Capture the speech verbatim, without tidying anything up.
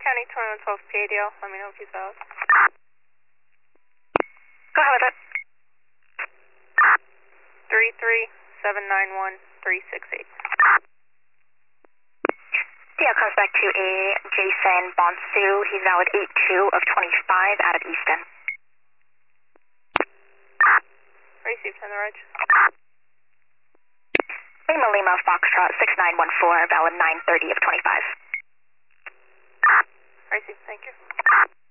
County twenty-one twelve P A D L. Let me know if he's out. Go ahead with it. three three seven nine one three six eight. Yeah, comes back to a Jason Bonsu. He's valid eight two of twenty-five out of Easton. Received on the reg. Lima Lima Foxtrot six nine one four, valid nine thirty of twenty-five. Received, thank you.